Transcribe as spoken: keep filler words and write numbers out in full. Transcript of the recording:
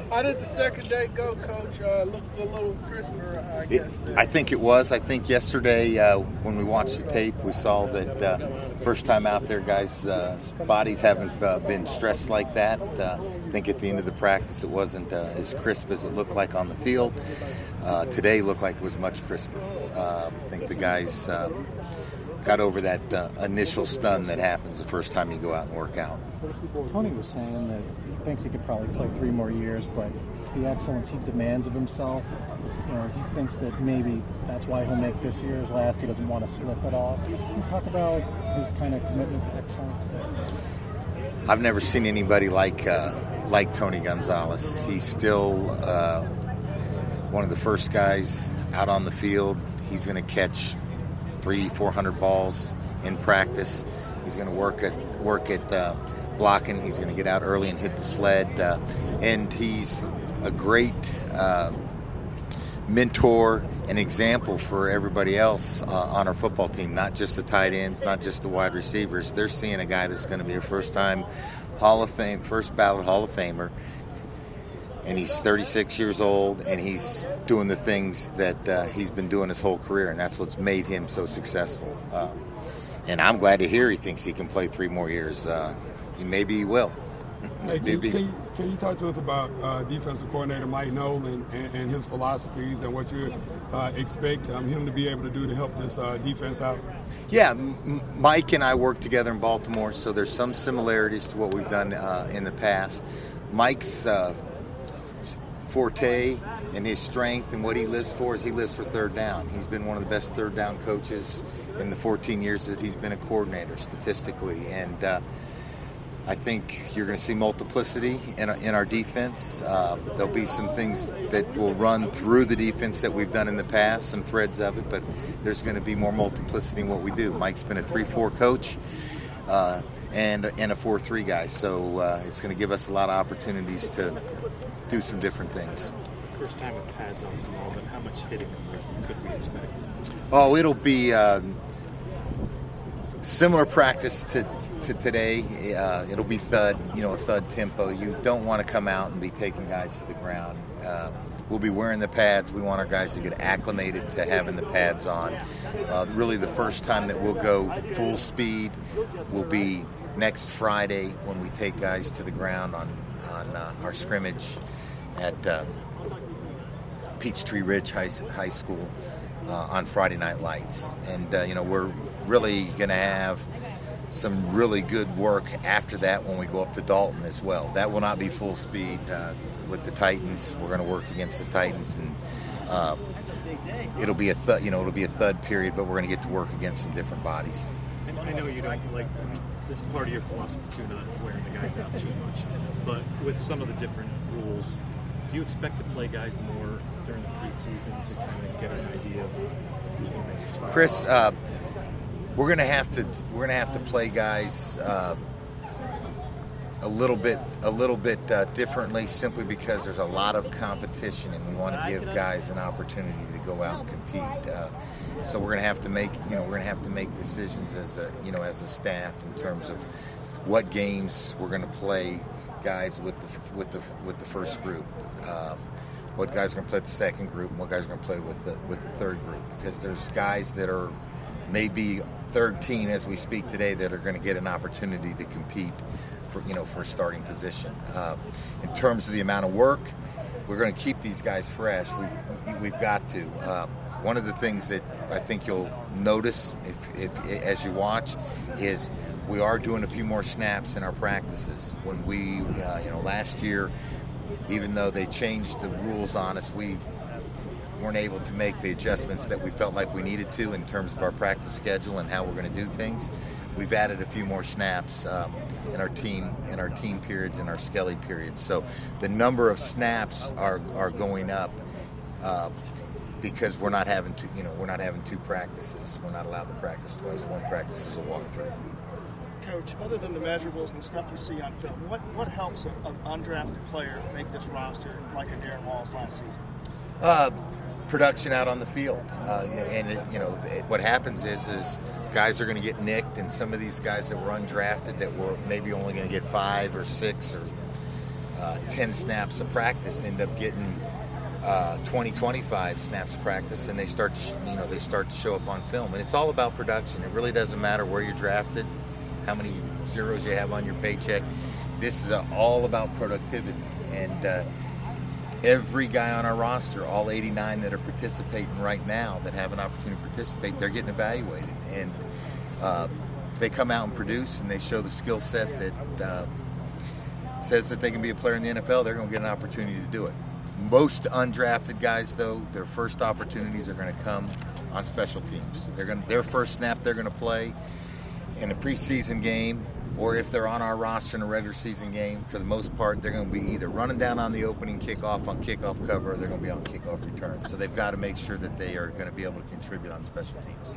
How did the second day go, Coach? Uh, looked a little crisper, I guess. It, I think it was. I think yesterday uh, when we watched the tape, we saw that uh, first time out there, guys' uh, bodies haven't uh, been stressed like that. Uh, I think at the end of the practice, it wasn't uh, as crisp as it looked like on the field. Uh, today looked like it was much crisper. Uh, I think the guys uh, got over that uh, initial stun that happens the first time you go out and work out. Tony was saying that he thinks he could probably play three more years, but the excellence he demands of himself, you know, he thinks that maybe that's why he'll make this year his last. He doesn't want to slip at all. Can you talk about his kind of commitment to excellence there? I've never seen anybody like uh, like Tony Gonzalez. He's still uh, one of the first guys out on the field. He's going to catch three, four hundred balls in practice. He's going to work at work at uh, blocking. He's going to get out early and hit the sled, uh, and he's a great uh, mentor and example for everybody else uh, on our football team. Not just the tight ends, not just the wide receivers. They're seeing a guy that's going to be a first-time Hall of Fame, first ballot Hall of Famer. And he's thirty-six years old, and he's doing the things that uh, he's been doing his whole career, and that's what's made him so successful. Uh, and I'm glad to hear he thinks he can play three more years. Uh, maybe he will. Hey, can, can, you, can you talk to us about uh, defensive coordinator Mike Nolan and, and his philosophies and what you uh, expect um, him to be able to do to help this uh, defense out? Yeah, M- Mike and I work together in Baltimore, so there's some similarities to what we've done uh, in the past. Mike's uh, forte and his strength and what he lives for is he lives for third down. He's been one of the best third down coaches in the fourteen years that he's been a coordinator statistically, and uh, I think you're going to see multiplicity in our, in our defense. Uh, there'll be some things that will run through the defense that we've done in the past, some threads of it, but there's going to be more multiplicity in what we do. Mike's been a three four coach uh, and, and a four three guy, so uh, it's going to give us a lot of opportunities to do some different things. First time with pads on tomorrow, but how much hitting could we expect? Oh, it'll be uh, similar practice to, to today. Uh, it'll be thud, you know, a thud tempo. You don't want to come out and be taking guys to the ground. Uh, we'll be wearing the pads. We want our guys to get acclimated to having the pads on. Uh, really the first time that we'll go full speed will be next Friday when we take guys to the ground on, on uh, our scrimmage at uh, Peachtree Ridge High, High School uh, on Friday Night Lights. And, uh, you know, we're really going to have some really good work after that when we go up to Dalton as well. That will not be full speed uh, with the Titans. We're going to work against the Titans, and uh, it'll be a thud, you know, it'll be a thud period, but we're going to get to work against some different bodies. I know you don't like this part of your philosophy too, not wearing the guys out too much, but with some of the different rules, do you expect to play guys more during the preseason to kind of get an idea of what's going Chris, uh, we're gonna have to we're gonna have to play guys uh, a little bit a little bit uh, differently, simply because there's a lot of competition, and we want to give guys an opportunity to go out and compete. Uh, so we're gonna have to make you know we're gonna have to make decisions as a you know as a staff in terms of what games we're gonna play guys with the with the with the first group, uh, what guys are going to play with the second group, and what guys are going to play with the with the third group. Because there's guys that are maybe third team as we speak today that are going to get an opportunity to compete for you know for a starting position. Uh, in terms of the amount of work, we're going to keep these guys fresh. We've we've got to. Uh, one of the things that I think you'll notice if, if as you watch is we are doing a few more snaps in our practices. When we, uh, you know, last year, even though they changed the rules on us, we weren't able to make the adjustments that we felt like we needed to in terms of our practice schedule and how we're going to do things. We've added a few more snaps um, in our team, in our team periods, and our Skelly periods. So the number of snaps are are going up uh, because we're not having to, you know, we're not having two practices. We're not allowed to practice twice. One practice is a walkthrough. Coach, other than the measurables and stuff you see on film, what, what helps an undrafted player make this roster like a Darren Walls last season? Uh, production out on the field, uh, and it, you know it, what happens is is guys are going to get nicked, and some of these guys that were undrafted that were maybe only going to get five or six or uh, ten snaps of practice end up getting uh, twenty, twenty-five snaps of practice, and they start to, sh- you know, they start to show up on film. And it's all about production. It really doesn't matter where you're drafted, how many zeros you have on your paycheck. This is uh, all about productivity. And uh, every guy on our roster, all eighty-nine that are participating right now, that have an opportunity to participate, they're getting evaluated. And uh, if they come out and produce and they show the skill set that uh, says that they can be a player in the N F L, they're going to get an opportunity to do it. Most undrafted guys, though, their first opportunities are going to come on special teams. They're going to, their first snap they're going to play in a preseason game, or if they're on our roster in a regular season game, for the most part, they're going to be either running down on the opening kickoff on kickoff cover, or they're going to be on kickoff return. So they've got to make sure that they are going to be able to contribute on special teams.